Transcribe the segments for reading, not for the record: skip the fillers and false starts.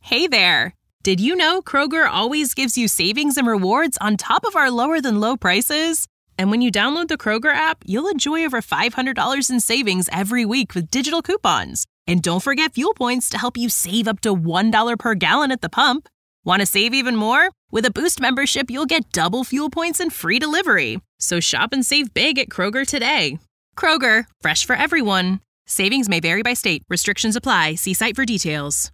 Hey there! Did you know Kroger always gives you savings and rewards on top of our lower-than-low prices? And when you download the Kroger app, you'll enjoy over $500 in savings every week with digital coupons. And don't forget fuel points to help you save up to $1 per gallon at the pump. Want to save even more? With a Boost membership, you'll get double fuel points and free delivery. So shop and save big at Kroger today. Kroger, fresh for everyone. Savings may vary by state. Restrictions apply. See site for details.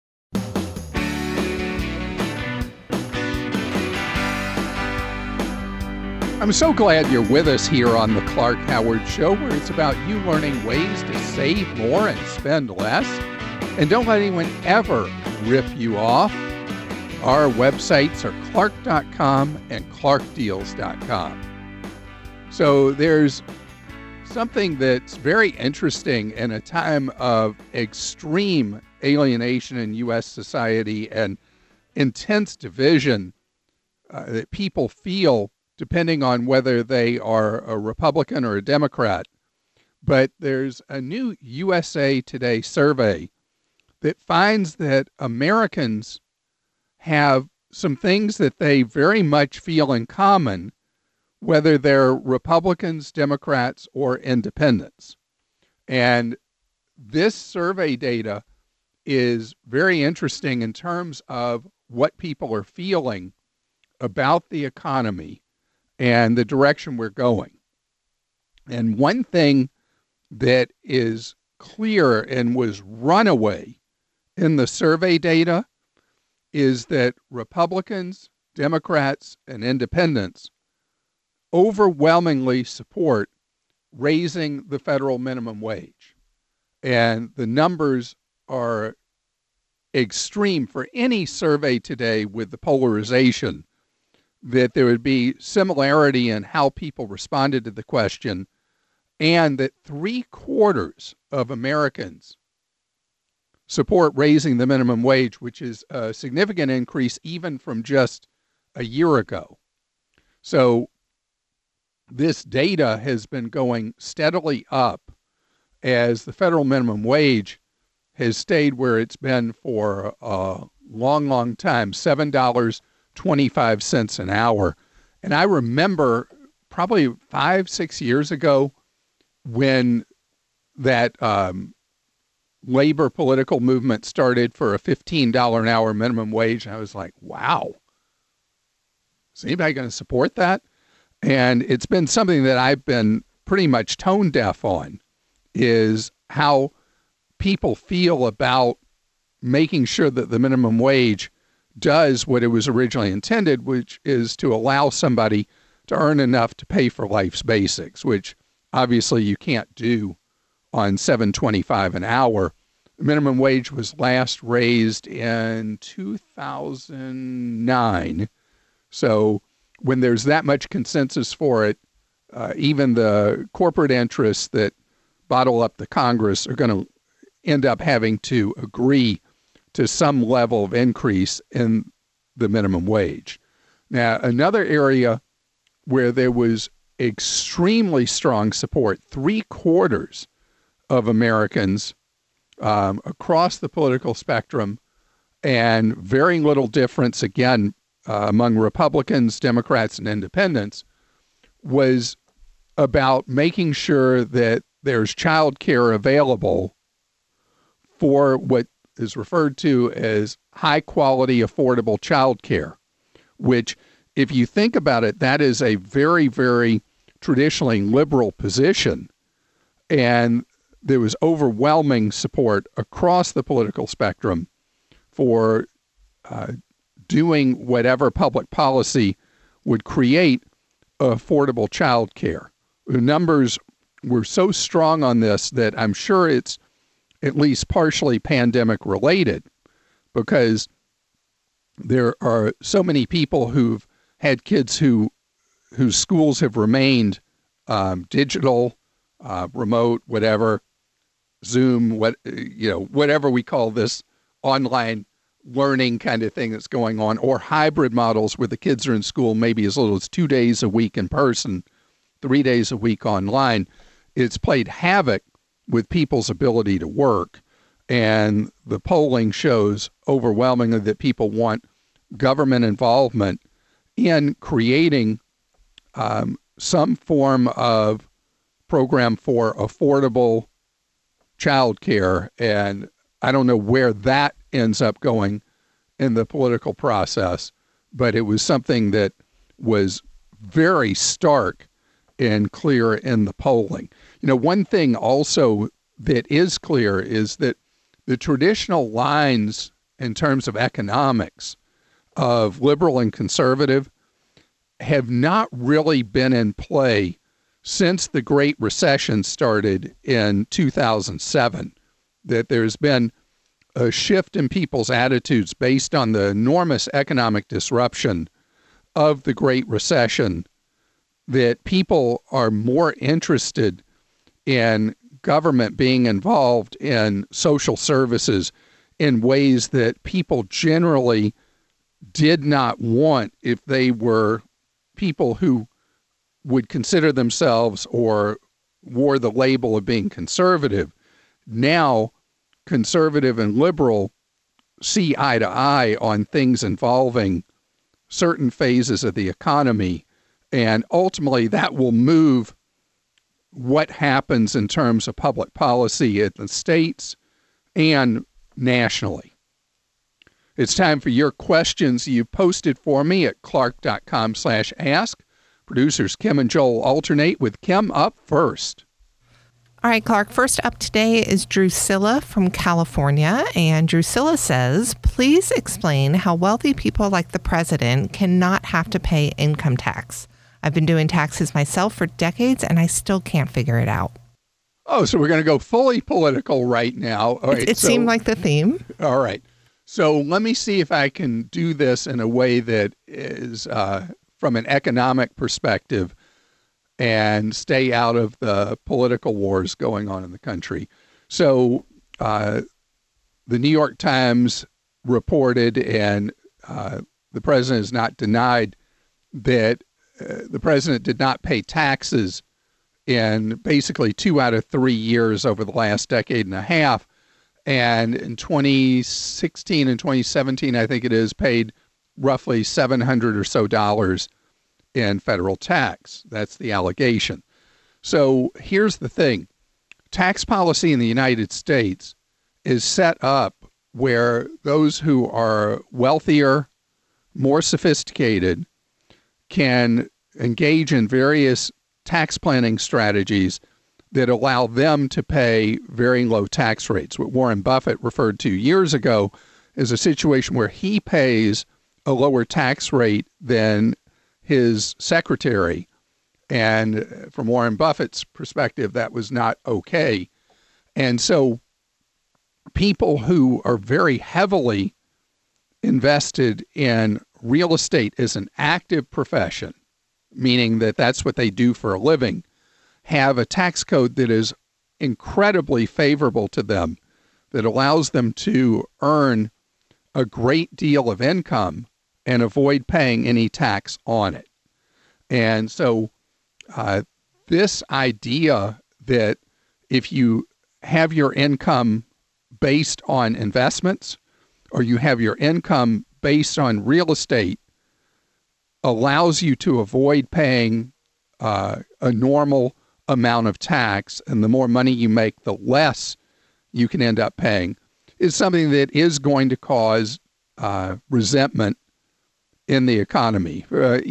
I'm so glad you're with us here on the Clark Howard Show, where it's about you learning ways to save more and spend less. And don't let anyone ever rip you off. Our websites are clark.com and clarkdeals.com. So there's something that's very interesting in a time of extreme alienation in U.S. society and intense division that people feel depending on whether they are a Republican or a Democrat. But there's a new USA Today survey that finds that Americans have some things that they very much feel in common, whether they're Republicans, Democrats, or independents. And this survey data is very interesting in terms of what people are feeling about the economy and the direction we're going. And one thing that is clear and was runaway in the survey data is that Republicans, Democrats, and independents overwhelmingly support raising the federal minimum wage. And the numbers are extreme for any survey today with the polarization, that there would be similarity in how people responded to the question, and that 3/4 of Americans support raising the minimum wage, which is a significant increase even from just a year ago. So this data has been going steadily up as the federal minimum wage has stayed where it's been for a long, long time, $7.25 an hour. And I remember probably 5-6 years ago when that labor political movement started for a $15 an hour minimum wage. And I was like, wow, is anybody going to support that? And it's been something that I've been pretty much tone deaf on, is how people feel about making sure that the minimum wage does what it was originally intended, which is to allow somebody to earn enough to pay for life's basics, which obviously you can't do on $7.25 an hour. The minimum wage was last raised in 2009. So when there's that much consensus for it, even the corporate interests that bottle up the Congress are going to end up having to agree to some level of increase in the minimum wage. Now, another area where there was extremely strong support, 3/4 of Americans across the political spectrum, and very little difference, again, among Republicans, Democrats, and independents, was about making sure that there's child care available for what is referred to as high-quality, affordable child care, which, if you think about it, that is a very, very traditionally liberal position. And there was overwhelming support across the political spectrum for doing whatever public policy would create affordable child care. The numbers were so strong on this that I'm sure it's at least partially pandemic related, because there are so many people who've had kids whose schools have remained digital, remote, whatever, Zoom, whatever we call this online learning kind of thing that's going on, or hybrid models where the kids are in school maybe as little as 2 days a week in person, 3 days a week online. It's played havoc with people's ability to work. And the polling shows overwhelmingly that people want government involvement in creating some form of program for affordable child care. And I don't know where that ends up going in the political process, but it was something that was very stark and clear in the polling. You know, one thing also that is clear is that the traditional lines in terms of economics of liberal and conservative have not really been in play since the Great Recession started in 2007, that there's been a shift in people's attitudes based on the enormous economic disruption of the Great Recession, that people are more interested in government being involved in social services in ways that people generally did not want if they were people who would consider themselves or wore the label of being conservative. Now, conservative and liberal see eye to eye on things involving certain phases of the economy, and ultimately that will move what happens in terms of public policy at the states and nationally. It's time for your questions you posted for me at clark.com/ask. Producers Kim and Joel alternate, with Kim up first. All right, Clark, first up today is Drusilla from California. And Drusilla says, please explain how wealthy people like the president cannot have to pay income tax. I've been doing taxes myself for decades, and I still can't figure it out. Oh, so we're going to go fully political right now. All right, it seemed like the theme. All right. So let me see if I can do this in a way that is from an economic perspective and stay out of the political wars going on in the country. So the New York Times reported, and the president has not denied, that the president did not pay taxes in basically 2 out of 3 years over the last decade and a half. And in 2016 and 2017, I think it is, paid roughly $700 or so in federal tax. That's the allegation. So here's the thing. Tax policy in the United States is set up where those who are wealthier, more sophisticated, can engage in various tax planning strategies that allow them to pay very low tax rates. What Warren Buffett referred to years ago is a situation where he pays a lower tax rate than his secretary. And from Warren Buffett's perspective, that was not okay. And so people who are very heavily invested in real estate as an active profession, meaning that that's what they do for a living, have a tax code that is incredibly favorable to them, that allows them to earn a great deal of income and avoid paying any tax on it. And so this idea that if you have your income based on investments or you have your income based on real estate allows you to avoid paying a normal amount of tax, and the more money you make, the less you can end up paying, is something that is going to cause resentment in the economy.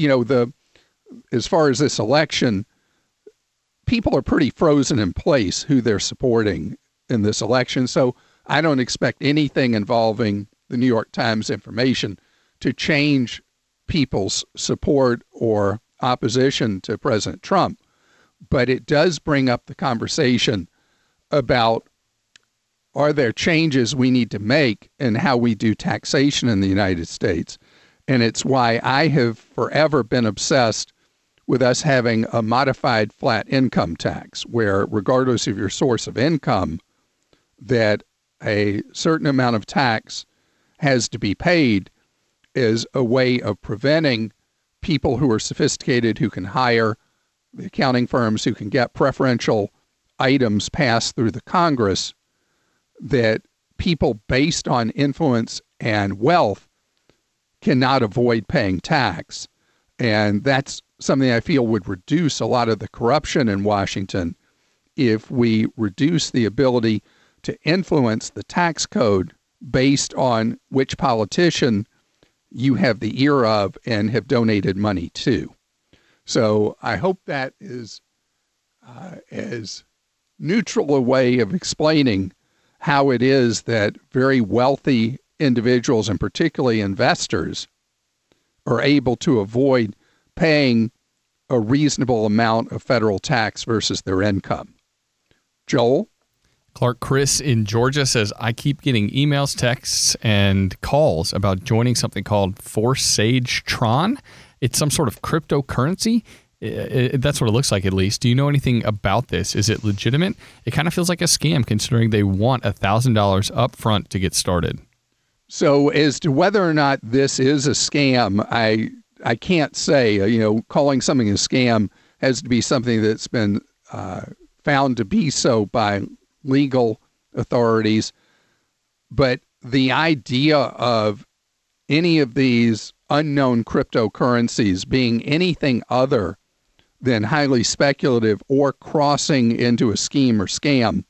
As far as this election, people are pretty frozen in place who they're supporting in this election. So I don't expect anything involving the New York Times information to change people's support or opposition to President Trump. But it does bring up the conversation about, are there changes we need to make in how we do taxation in the United States? And it's why I have forever been obsessed with us having a modified flat income tax, where regardless of your source of income, that a certain amount of tax has to be paid, is a way of preventing people who are sophisticated, who can hire the accounting firms, who can get preferential items passed through the Congress, that people based on influence and wealth cannot avoid paying tax. And that's something I feel would reduce a lot of the corruption in Washington if we reduce the ability to influence the tax code based on which politician you have the ear of and have donated money to. So I hope that is as neutral a way of explaining how it is that very wealthy individuals, and particularly investors, are able to avoid paying a reasonable amount of federal tax versus their income. Joel? Clark, Chris in Georgia says, I keep getting emails, texts, and calls about joining something called Forsage Tron. It's some sort of cryptocurrency. That's what it looks like, at least. Do you know anything about this? Is it legitimate? It kind of feels like a scam, considering they want $1,000 up front to get started. So as to whether or not this is a scam, I can't say. Calling something a scam has to be something that's been found to be so by legal authorities. But the idea of any of these unknown cryptocurrencies being anything other than highly speculative or crossing into a scheme or scam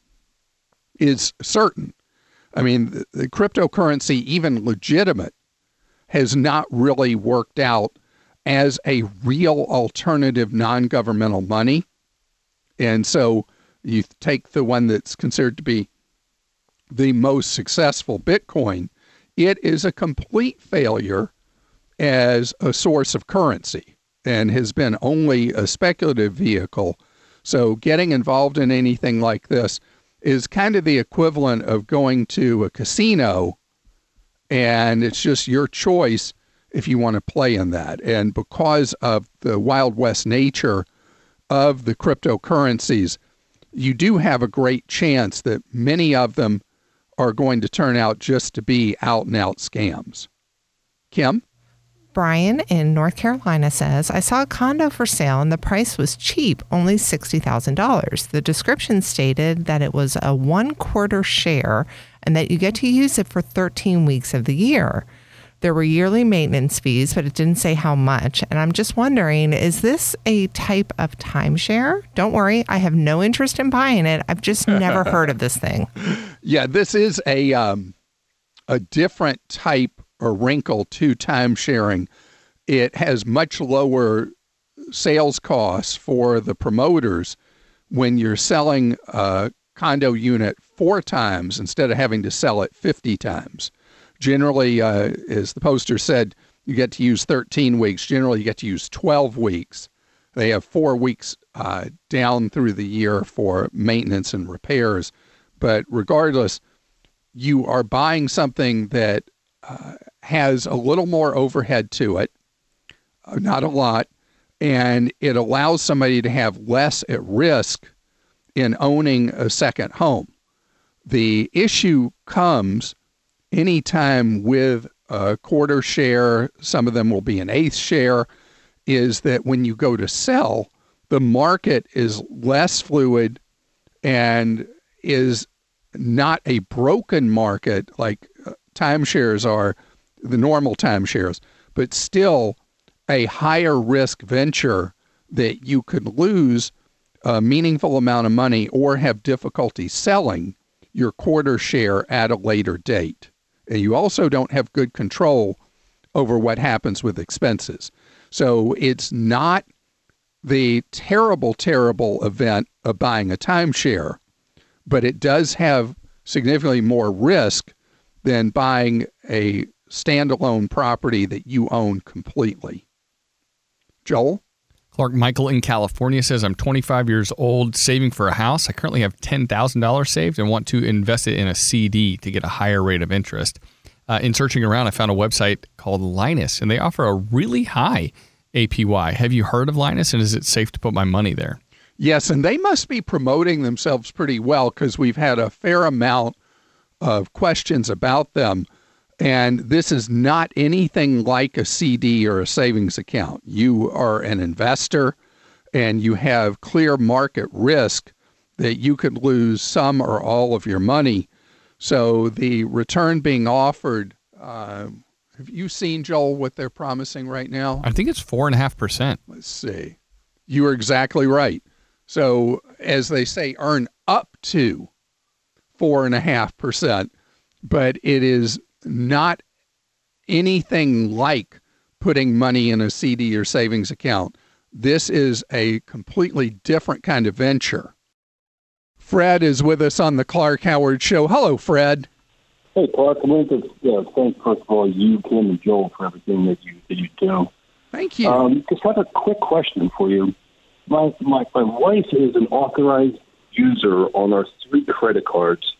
is certain. I mean, the cryptocurrency, even legitimate, has not really worked out as a real alternative non-governmental money. And so you take the one that's considered to be the most successful, Bitcoin, it is a complete failure as a source of currency and has been only a speculative vehicle. So getting involved in anything like this is kind of the equivalent of going to a casino, and it's just your choice if you want to play in that. And because of the Wild West nature of the cryptocurrencies, you do have a great chance that many of them are going to turn out just to be out-and-out scams. Kim? Brian in North Carolina says, I saw a condo for sale and the price was cheap, only $60,000. The description stated that it was a 1/4 share and that you get to use it for 13 weeks of the year. There were yearly maintenance fees, but it didn't say how much. And I'm just wondering, is this a type of timeshare? Don't worry, I have no interest in buying it. I've just never heard of this thing. Yeah, this is a different type or wrinkle to time sharing. It has much lower sales costs for the promoters when you're selling a condo unit 4 times instead of having to sell it 50 times. Generally, as the poster said, you get to use 13 weeks. Generally, you get to use 12 weeks. They have 4 weeks down through the year for maintenance and repairs. But regardless, you are buying something that has a little more overhead to it, not a lot, and it allows somebody to have less at risk in owning a second home. The issue comes anytime with a 1/4 share, some of them will be an 1/8 share, is that when you go to sell, the market is less fluid and is not a broken market like timeshares are, the normal timeshares, but still a higher risk venture that you could lose a meaningful amount of money or have difficulty selling your 1/4 share at a later date. And you also don't have good control over what happens with expenses. So it's not the terrible, terrible event of buying a timeshare, but it does have significantly more risk than buying a standalone property that you own completely. Joel? Clark, Michael in California says, I'm 25 years old, saving for a house. I currently have $10,000 saved and want to invest it in a CD to get a higher rate of interest. In searching around, I found a website called Linus, and they offer a really high APY. Have you heard of Linus, and is it safe to put my money there? Yes, and they must be promoting themselves pretty well because we've had a fair amount of questions about them. And this is not anything like a CD or a savings account. You are an investor and you have clear market risk that you could lose some or all of your money. So the return being offered, have you seen, Joel, what they're promising right now? I think it's 4.5%. Let's see. You are exactly right. So as they say, earn up to 4.5%, but it is not anything like putting money in a CD or savings account. This is a completely different kind of venture. Fred is with us on the Clark Howard Show. Hello, Fred. Hey, Clark. I wanted to thank, first of all, you, Kim, and Joel for everything that you do. Thank you. Just have a quick question for you. My wife is an authorized user on our 3 credit cards.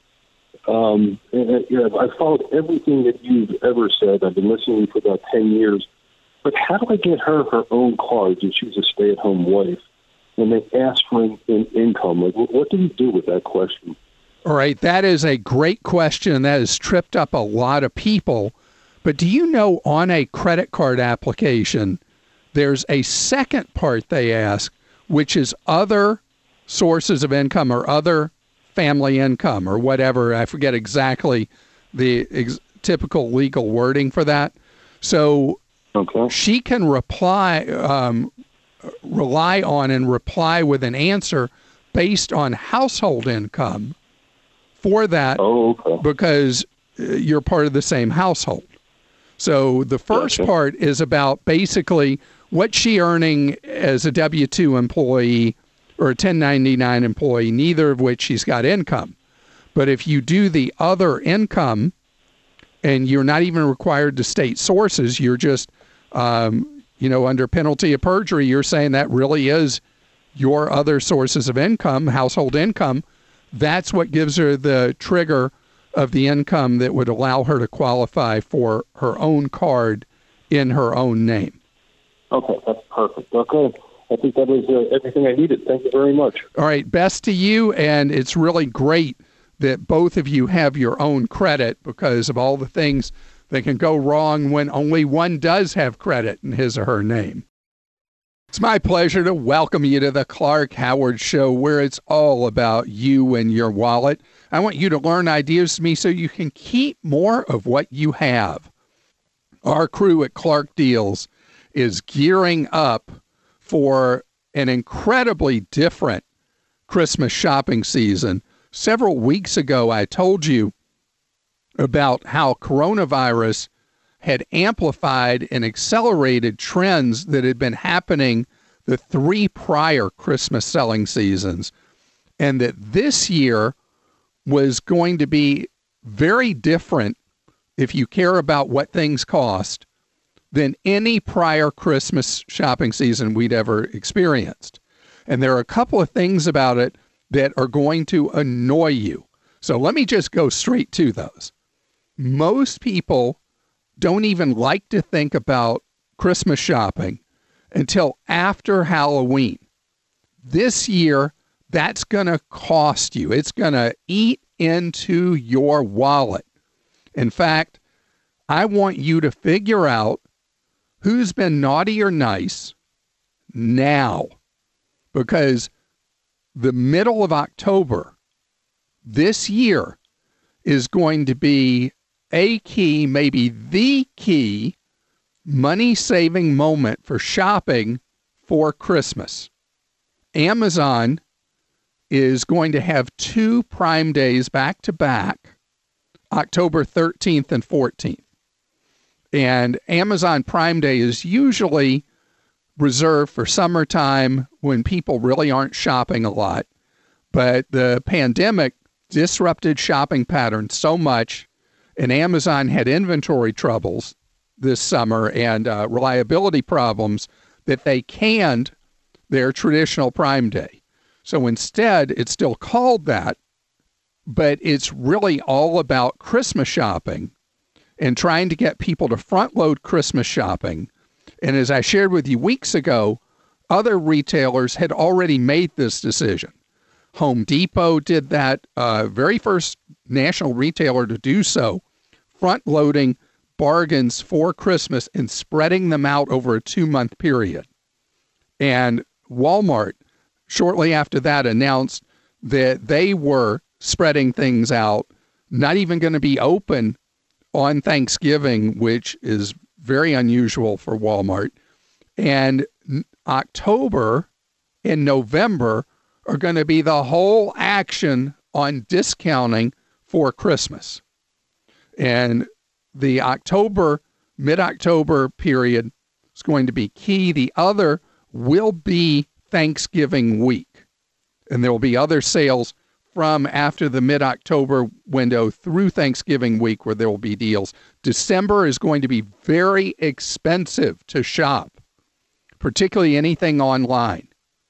I've followed everything that you've ever said. I've been listening for about 10 years. But how do I get her own cards if she's a stay-at-home wife? When they ask for an income, like, what do you do with that question? All right, that is a great question. That has tripped up a lot of people. But do you know on a credit card application, there's a second part they ask, which is other sources of income or other family income or whatever. I forget exactly the typical legal wording for that. So she can rely on and reply with an answer based on household income for that because you're part of the same household. So the first part is about basically what's she earning as a W-2 employee or a 1099 employee, neither of which she's got income. But if you do the other income and you're not even required to state sources, you're just, under penalty of perjury, you're saying that really is your other sources of income, household income. That's what gives her the trigger of the income that would allow her to qualify for her own card in her own name. Okay, that's perfect. Okay. I think that was everything I needed. Thank you very much. All right, best to you, and it's really great that both of you have your own credit because of all the things that can go wrong when only one does have credit in his or her name. It's my pleasure to welcome you to the Clark Howard Show, where it's all about you and your wallet. I want you to learn ideas from me so you can keep more of what you have. Our crew at Clark Deals is gearing up for an incredibly different Christmas shopping season. Several weeks ago, I told you about how coronavirus had amplified and accelerated trends that had been happening the 3 prior Christmas selling seasons, and that this year was going to be very different if you care about what things cost than any prior Christmas shopping season we'd ever experienced. And there are a couple of things about it that are going to annoy you. So let me just go straight to those. Most people don't even like to think about Christmas shopping until after Halloween. This year, that's going to cost you. It's going to eat into your wallet. In fact, I want you to figure out who's been naughty or nice now, because the middle of October this year is going to be a key, maybe the key, money-saving moment for shopping for Christmas. Amazon is going to have 2 Prime Days back-to-back, October 13th and 14th. And Amazon Prime Day is usually reserved for summertime when people really aren't shopping a lot. But the pandemic disrupted shopping patterns so much, and Amazon had inventory troubles this summer and reliability problems that they canned their traditional Prime Day. So instead, it's still called that, but it's really all about Christmas shopping and trying to get people to front load Christmas shopping. And as I shared with you weeks ago, other retailers had already made this decision. Home Depot did that, very first national retailer to do so, front loading bargains for Christmas and spreading them out over a 2-month period. And Walmart, shortly after that, announced that they were spreading things out not even going to be open on Thanksgiving, which is very unusual for Walmart. And October and November are going to be the whole action on discounting for Christmas. And the mid-October period is going to be key. The other will be Thanksgiving week. And there will be other sales from after the mid-October window through Thanksgiving week where there will be deals. December is going to be very expensive to shop, particularly anything online.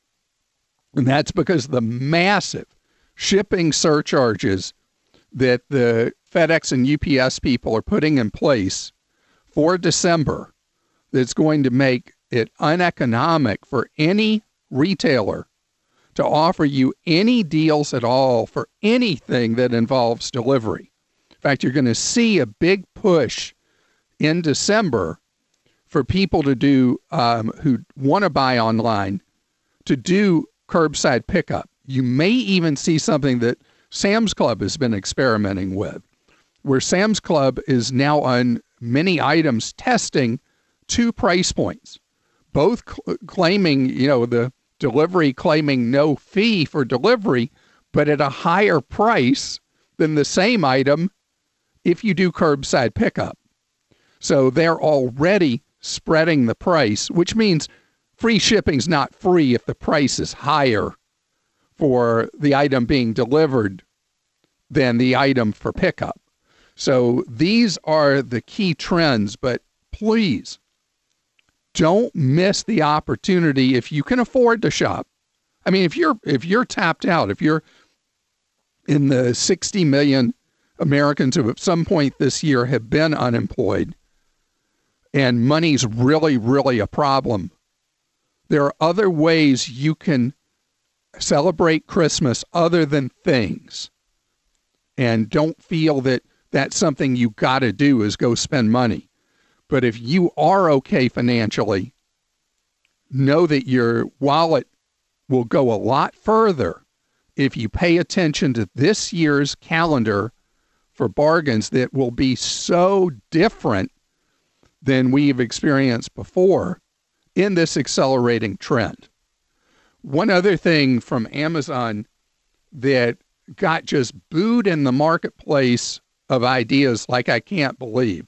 And that's because the massive shipping surcharges that the FedEx and UPS people are putting in place for December, that's going to make it uneconomic for any retailer to offer you any deals at all for anything that involves delivery. In fact, you're going to see a big push in December for people to do, who want to buy online, to do curbside pickup. You may even see something that Sam's Club has been experimenting with, where Sam's Club is now on many items testing 2 price points, both claiming, the delivery claiming no fee for delivery, but at a higher price than the same item if you do curbside pickup. So they're already spreading the price, which means free shipping's not free if the price is higher for the item being delivered than the item for pickup. So these are the key trends, but please don't miss the opportunity if you can afford to shop. I mean, if you're tapped out, if you're in the 60 million Americans who at some point this year have been unemployed and money's really, really a problem, there are other ways you can celebrate Christmas other than things. And don't feel that that's something you got to do is go spend money. But if you are okay financially, know that your wallet will go a lot further if you pay attention to this year's calendar for bargains that will be so different than we've experienced before in this accelerating trend. One other thing from Amazon that got just booed in the marketplace of ideas like I can't believe.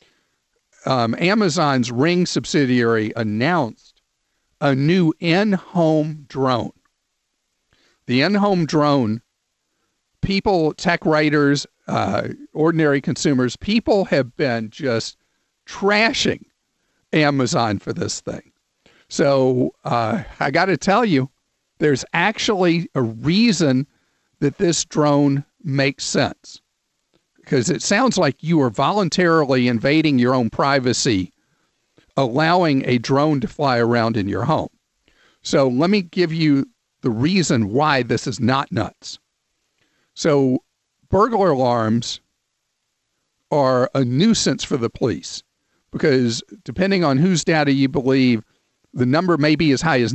Amazon's Ring subsidiary announced a new in-home drone. The in-home drone, people, tech writers, ordinary consumers, people have been just trashing Amazon for this thing. So I got to tell you, there's actually a reason that this drone makes sense, because it sounds like you are voluntarily invading your own privacy, allowing a drone to fly around in your home. So let me give you the reason why this is not nuts. So burglar alarms are a nuisance for the police because depending on whose data you believe, the number may be as high as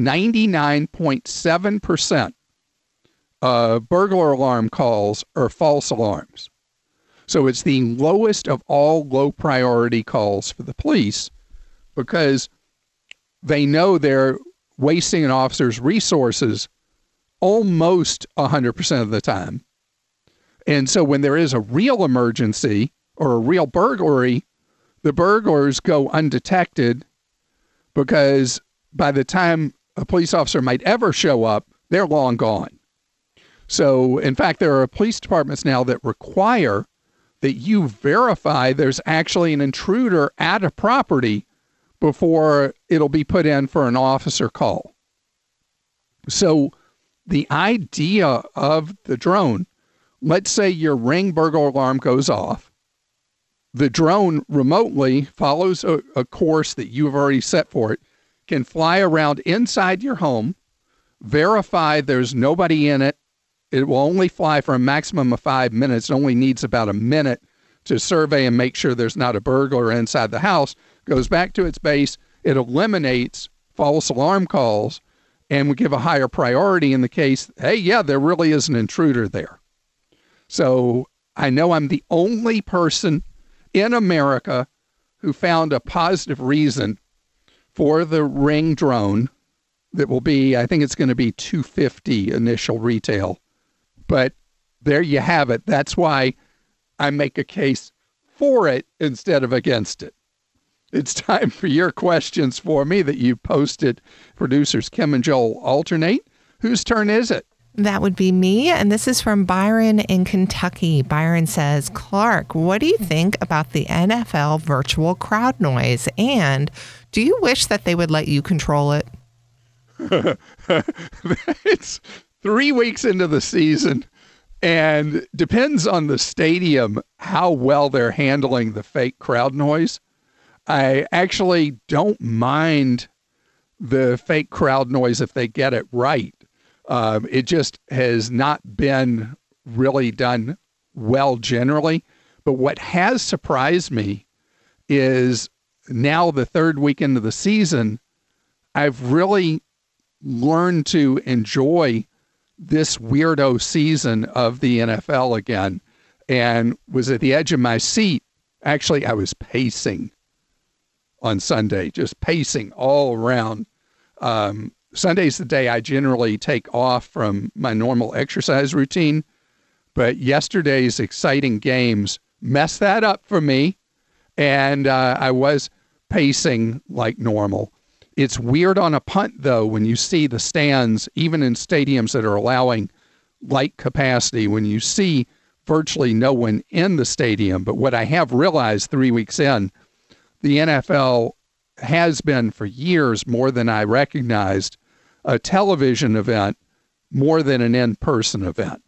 99.7% of burglar alarm calls are false alarms. So it's the lowest of all low priority calls for the police because they know they're wasting an officer's resources almost 100% of the time. And so when there is a real emergency or a real burglary, the burglars go undetected because by the time a police officer might ever show up, they're long gone. So, in fact, there are police departments now that require that you verify there's actually an intruder at a property before it'll be put in for an officer call. So the idea of the drone, let's say your Ring burglar alarm goes off. The drone remotely follows a course that you've already set for it, can fly around inside your home, verify there's nobody in it. It will only fly for a maximum of 5 minutes. It only needs about a minute to survey and make sure there's not a burglar inside the house. Goes back to its base. It eliminates false alarm calls and would give a higher priority in the case, hey, yeah, there really is an intruder there. So I know I'm the only person in America who found a positive reason for the Ring drone that will be, I think it's going to be $250 initial retail. But there you have it. That's why I make a case for it instead of against it. It's time for your questions for me that you posted. Producers Kim and Joel alternate. Whose turn is it? That would be me, and this is from Byron in Kentucky. Byron says, Clark, what do you think about the NFL virtual crowd noise, and do you wish that they would let you control it? It's 3 weeks into the season, and depends on the stadium how well they're handling the fake crowd noise. I actually don't mind the fake crowd noise if they get it right. It just has not been really done well generally. But what has surprised me is now the third weekend of the season, I've really learned to enjoy this weirdo season of the NFL again, and was at the edge of my seat. Actually, I was pacing on Sunday, just pacing all around. Sunday's the day I generally take off from my normal exercise routine, but yesterday's exciting games messed that up for me, and I was pacing like normal. It's weird on a punt, though, when you see the stands, even in stadiums that are allowing light capacity, when you see virtually no one in the stadium. But what I have realized 3 weeks in, the NFL has been for years, more than I recognized, a television event more than an in-person event.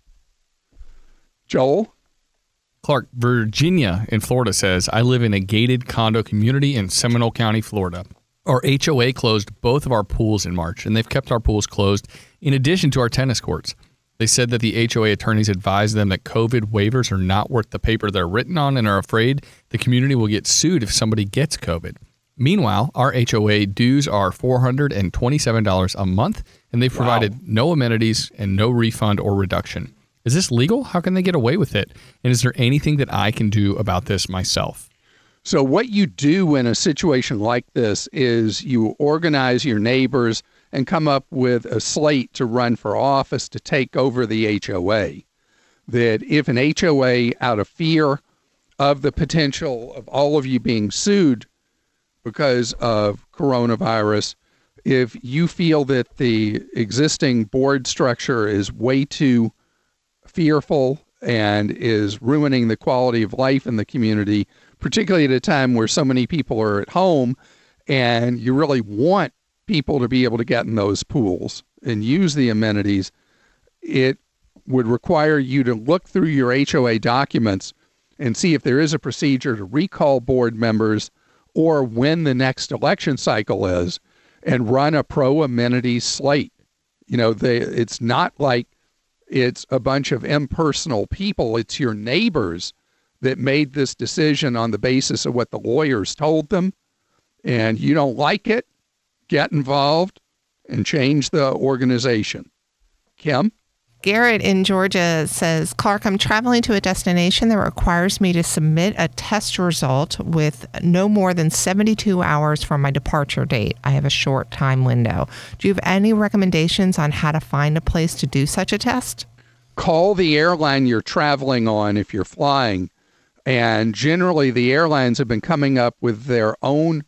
Joel? Clark, Virginia in Florida says, I live in a gated condo community in Seminole County, Florida. Our HOA closed both of our pools in March, and they've kept our pools closed in addition to our tennis courts. They said that the HOA attorneys advised them that COVID waivers are not worth the paper they're written on and are afraid the community will get sued if somebody gets COVID. Meanwhile, our HOA dues are $427 a month, and they've provided no amenities and no refund or reduction. Is this legal? How can they get away with it? And is there anything that I can do about this myself? So what you do in a situation like this is you organize your neighbors and come up with a slate to run for office to take over the HOA. That if an HOA, out of fear of the potential of all of you being sued because of coronavirus, if you feel that the existing board structure is way too fearful and is ruining the quality of life in the community, particularly at a time where so many people are at home and you really want people to be able to get in those pools and use the amenities, it would require you to look through your HOA documents and see if there is a procedure to recall board members or when the next election cycle is and run a pro-amenities slate. You know, it's not like it's a bunch of impersonal people. It's your neighbors that made this decision on the basis of what the lawyers told them, and you don't like it, get involved and change the organization. Kim? Garrett in Georgia says, Clark, I'm traveling to a destination that requires me to submit a test result with no more than 72 hours from my departure date. I have a short time window. Do you have any recommendations on how to find a place to do such a test? Call the airline you're traveling on if you're flying. And generally, the airlines have been coming up with their own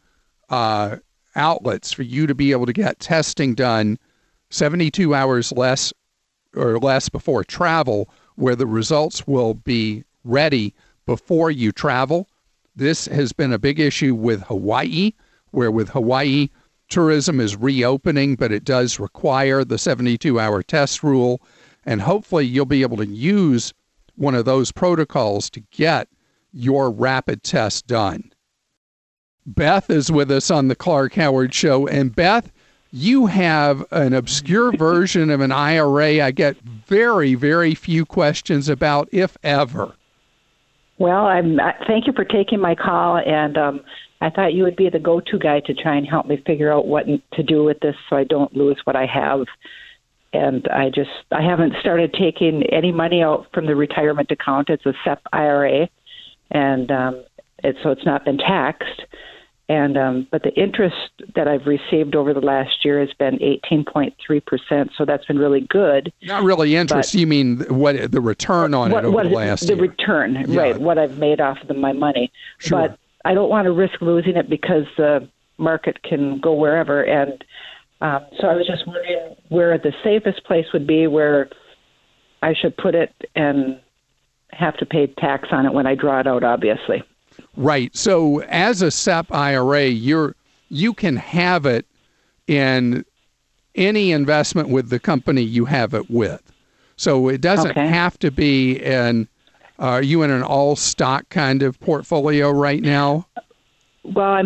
outlets for you to be able to get testing done 72 hours less before travel, where the results will be ready before you travel. This has been a big issue with Hawaii, where with Hawaii, tourism is reopening, but it does require the 72-hour test rule. And hopefully you'll be able to use one of those protocols to get your rapid test done. Beth is with us on the Clark Howard Show. And Beth, you have an obscure version of an IRA I get very, very few questions about, if ever. Well, thank you for taking my call, and I thought you would be the go-to guy to try and help me figure out what to do with this so I don't lose what I have. and I haven't started taking any money out from the retirement account. It's a SEP IRA, and so it's not been taxed. And but the interest that I've received over the last year has been 18.3%. So that's been really good. Not really interest. You mean the return on it over the last year? The return, yeah. Right? What I've made off of my money. Sure. But I don't want to risk losing it because the market can go wherever. And so I was just wondering where the safest place would be where I should put it and have to pay tax on it when I draw it out, obviously. Right. So as a SEP IRA, you can have it in any investment with the company you have it with. So it doesn't have to be are you in an all-stock kind of portfolio right now? Well, I'm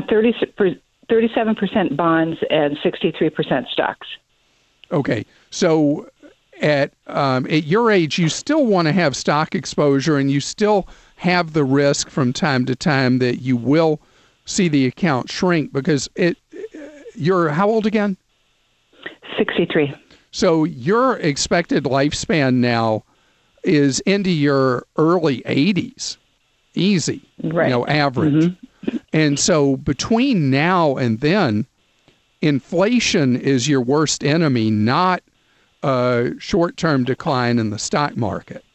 37% bonds and 63% stocks. Okay. So at your age, you still want to have stock exposure, and you still have the risk from time to time that you will see the account shrink because you're how old again? 63. So your expected lifespan now is into your early 80s, easy, right. Average. Mm-hmm. And so between now and then, inflation is your worst enemy, not a short-term decline in the stock market.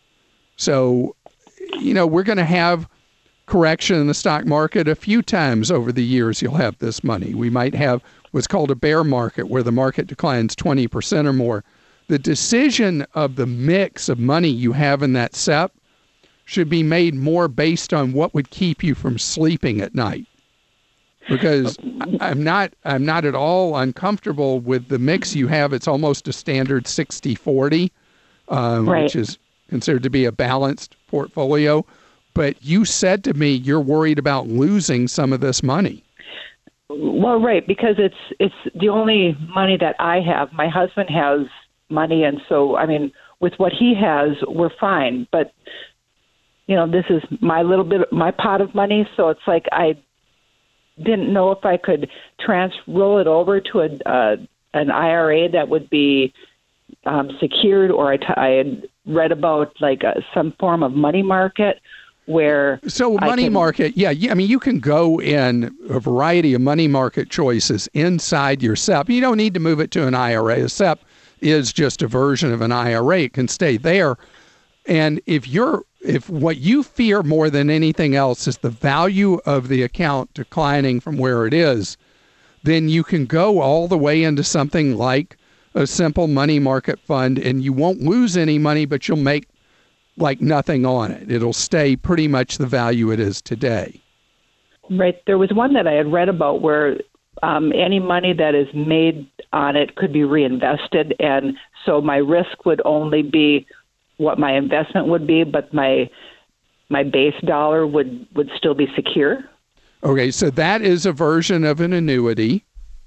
So we're going to have correction in the stock market a few times over the years. You'll have this money. We might have what's called a bear market where the market declines 20% or more. The decision of the mix of money you have in that SEP should be made more based on what would keep you from sleeping at night. Because I'm not at all uncomfortable with the mix you have. It's almost a standard 60-40, right. Which is considered to be a balanced portfolio. But you said to me you're worried about losing some of this money. Well, right, because it's the only money that I have. My husband has money, and so, with what he has, we're fine. But, this is my pot of money, so it's like I didn't know if I could roll it over to an IRA that would be secured, or I had read about some form of money market where. So money market, yeah. You can go in a variety of money market choices inside your SEP. You don't need to move it to an IRA. A SEP is just a version of an IRA. It can stay there. And if what you fear more than anything else is the value of the account declining from where it is, then you can go all the way into something like a simple money market fund, and you won't lose any money, but you'll make like nothing on it. It'll stay pretty much the value it is today. Right. There was one that I had read about where any money that is made on it could be reinvested, and so my risk would only be what my investment would be, but my base dollar would still be secure. Okay, so that is a version of an annuity,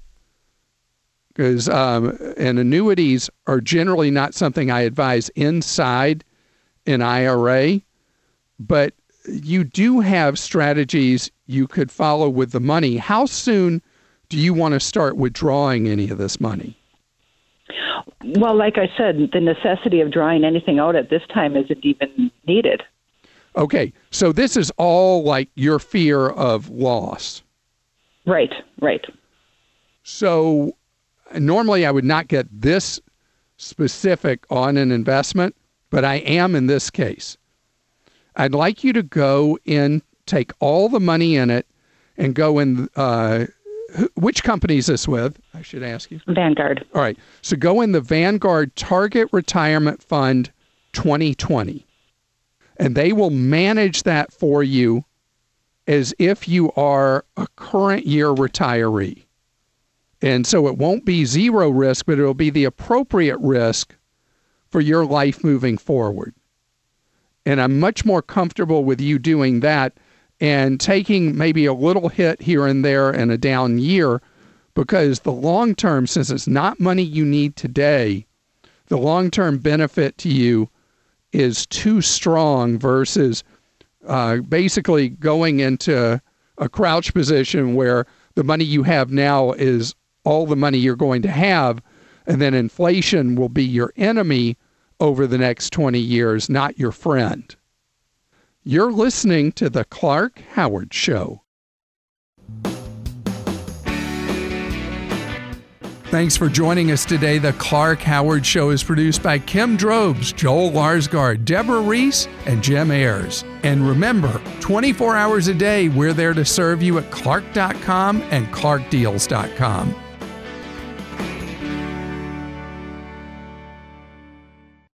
because and annuities are generally not something I advise inside an IRA, but you do have strategies you could follow with the money. How soon do you want to start withdrawing any of this money? Well, like I said, the necessity of drawing anything out at this time isn't even needed. Okay, so this is all like your fear of loss. Right. So normally I would not get this specific on an investment, but I am in this case. I'd like you to go in, take all the money in it, and go in. Which company is this with? I should ask you. Vanguard. All right. So go in the Vanguard Target Retirement Fund 2020, and they will manage that for you as if you are a current year retiree. And so it won't be zero risk, but it'll be the appropriate risk for your life moving forward. And I'm much more comfortable with you doing that and taking maybe a little hit here and there in a down year, because the long term, since it's not money you need today, the long-term benefit to you is too strong versus basically going into a crouch position where the money you have now is all the money you're going to have. and then inflation will be your enemy over the next 20 years, not your friend. You're listening to The Clark Howard Show. Thanks for joining us today. The Clark Howard Show is produced by Kim Drobes, Joel Larsgaard, Deborah Reese, and Jim Ayers. And remember, 24 hours a day, we're there to serve you at Clark.com and ClarkDeals.com.